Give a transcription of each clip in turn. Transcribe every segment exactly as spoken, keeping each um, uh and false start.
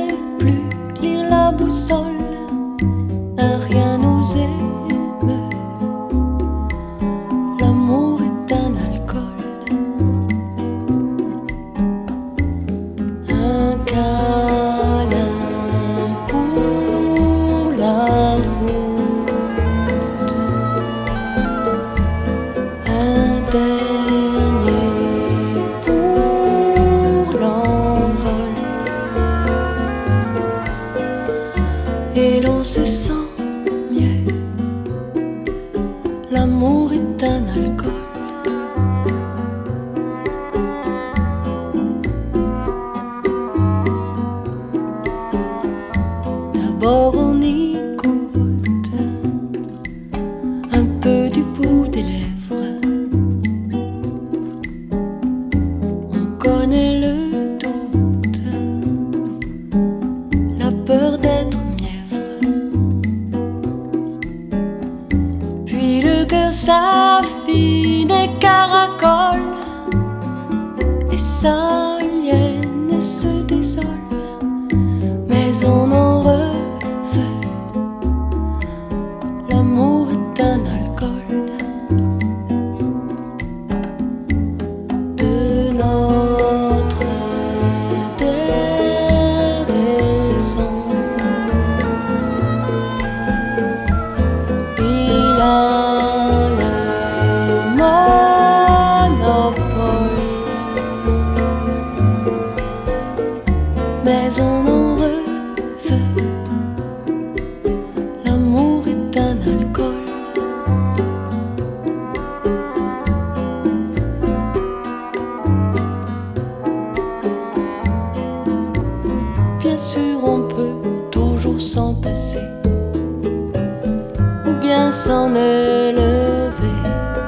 sait plus lire la boussole, un rien nous émeut. L'amour est un alcool, un câlin pour la route, un dernier pour l'envol, et l'on se sent mieux. L'amour est un alcool. D'abord on y goûte un peu du bout des lèvres. On connaît le doute, la peur d'être mièvre. Puis le cœur s'affine et caracole, et s'aliène et se désole. Mais on en revient. L'amour est un alcool de notre déraison. Il a le monopole, mais on en veut. L'amour est un alcool. Bien sûr on peut toujours s'en passer, ou bien s'en élever,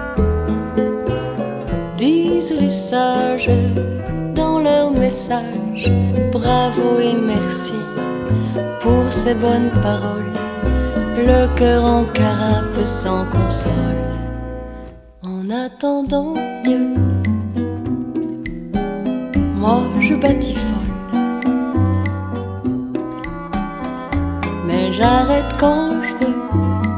disent les sages dans leur message. Bravo et merci pour ces bonnes paroles. Le cœur en carafe s'en console. En attendant mieux, moi je batifole, mais j'arrête quand je veux.